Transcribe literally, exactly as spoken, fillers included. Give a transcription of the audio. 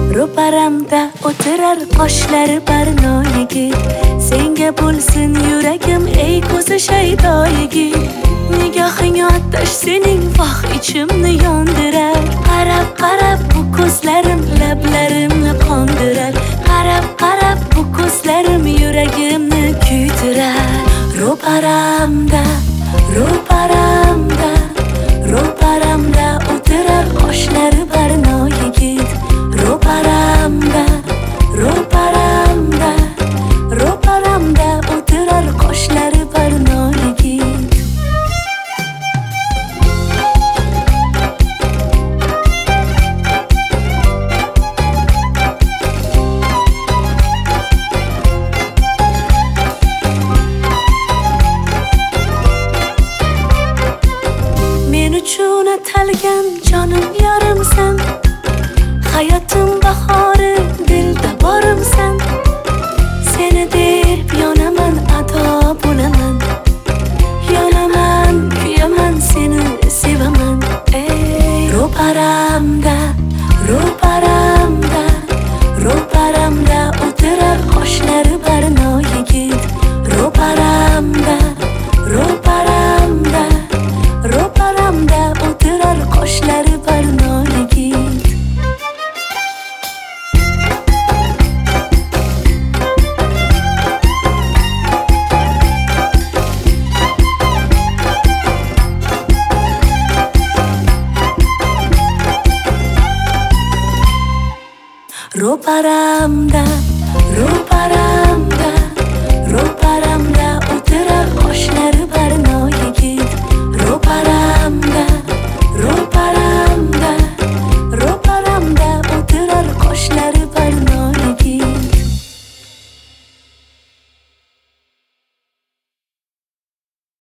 Ro'paramda o'tirar qoshlari barno yigit. Senga bo'lsin yuragim ey ko'zi shaydo yigit. Nigohing otash sening voh ichimni yondirar. Qarab qarab bu ko'zlarim lablarimni qondirar. Qarab qarab bu ko'zlarim yuragimni kuydirar. Ro'paramda ro'paramda ro'paramda o'tirar qoshlari barno yigit. Ro'paramda ro'paramda ro'paramda o'tirar qoshlari barno yigit. Men uchun atalgan jonim yorimsan. Hayotim bahori dilda borimsan. Seni deb yonaman ado bo'laman. Yonaman kuyaman seni sevaman. Ey ro'paramda ro'paramda ro'paramda o'tirar qoshlari barno yigit. Ro'paramda